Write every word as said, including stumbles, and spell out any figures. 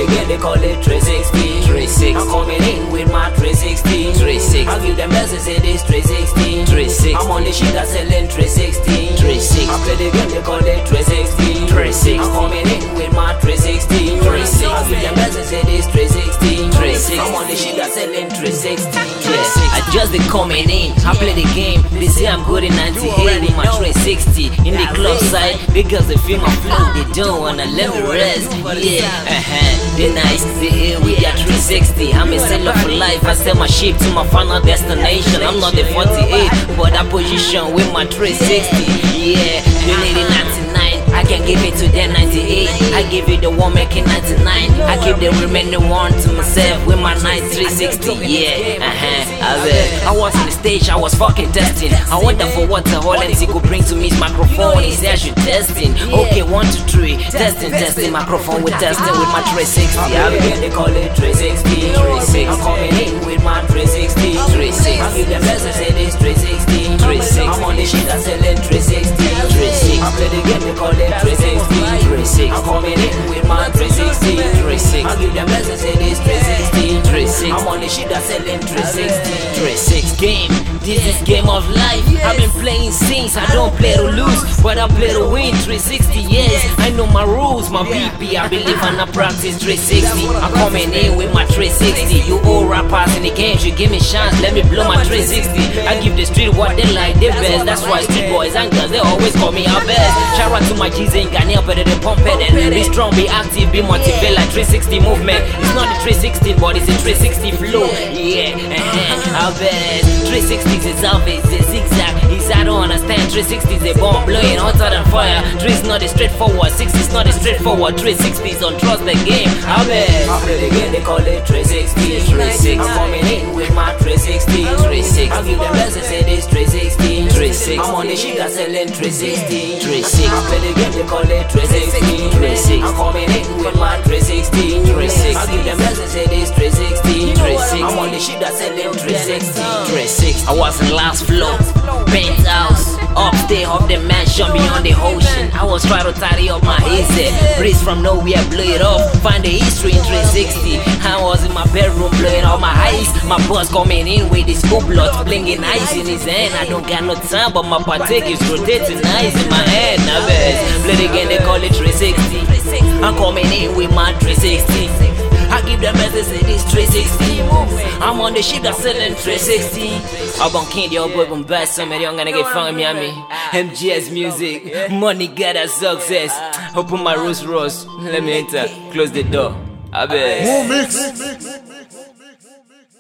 again, they call it three sixty. three sixty. I'm coming in with my three sixty. three sixty. I give them message, say this three sixty. three sixty. I'm on the shit that's selling three sixty. three sixty. I play the game, they call it three sixty. three sixty. I'm coming in with my three sixty. three sixty. I give them message, say this three sixty. three sixty. I'm on the shit that's selling three sixty. Yeah, I just be coming in, I play the game. They say I'm good in ninety-eight with my three sixty. In the club side, because they feel my flow, they don't wanna let me rest. Yeah, uh-huh, they nice, they here with their three sixty. I'm a seller for life, I sell my ship to my final destination. I'm not the forty-eight, but I position with my three sixty. Yeah, you need a ninety-nine, I can give it to them ninety-eight. I give it the one making ninety-nine. I keep the remaining one to myself with my nice three sixty. Yeah, uh-huh, I bet. I was on the stage, I was fucking testing. I wonder for what the whole M C could bring to me his microphone. He said I should testing. Okay, one, two, three, testing, testing. Microphone with testing with my three sixty. I bet they call it three sixty. three sixty. I'm coming in with my three sixty. three sixty. I give them message, say this three sixty. three sixty. I'm on the shit that's selling three sixty. three sixty. I play the game, they call it three sixty. three sixty. I'm coming in with my three sixty. three sixty. I give them message, say this three sixty. three sixty. I'm on the shit that's selling three sixty. three sixty game, this is game of life. I've been playing since, I don't play to lose, but I play to win. Three sixty years, I know my rules, my B P. I believe and I practice three sixty. I'm coming in with my three sixty. You all rappers in the game, you give me chance, let me blow my three sixty. I give the street what they like, they best. That's why street boys and girls, they always call me our best. Shout out to my G's in Ghana, better than pump it. Be strong, be active, be motivated like three sixty movement. It's not the three sixty, but it's a three sixty flow. Yeah, uh-huh, our best. three sixties is always a zigzag. Is I don't understand. three sixties a bomb blowing hotter than fire. three is not a straightforward. six is not a straightforward. three sixties on trust the game. Our best. I play the game, they call it three sixty. three sixty. I'm coming in with my three sixty. three sixty. I give them message, say this three sixty. three sixty. I'm on the shit that's selling three sixty. three sixty. I play the game, they call it three sixty. three sixty. I'm coming in with my three sixty. three sixty. I give them message, say this three sixty. three sixty. I'm on the shit that's selling three sixty. three sixty. I was in last floor, penthouse, upstairs of the mansion beyond the ocean. I was trying to tidy up my easy. Breeze from nowhere, blow it up. Find the history in three sixty. I was in my bedroom blowing all my eyes. My boss coming in with his blood, blinging ice in his hand. I don't got no time, but my partake is rotating ice in my hand. Now, best. Play again, they call it three sixty. I'm coming in with my three sixty. I give them message, say this three sixty. I'm on the shit that's selling three sixty. I'm on King, your boy, I'm bad. Somebody, I'm gonna get fun, Miami. M G S music, money got a success. Open my Rolls Royce, let me enter, close the door. I bet. More mix.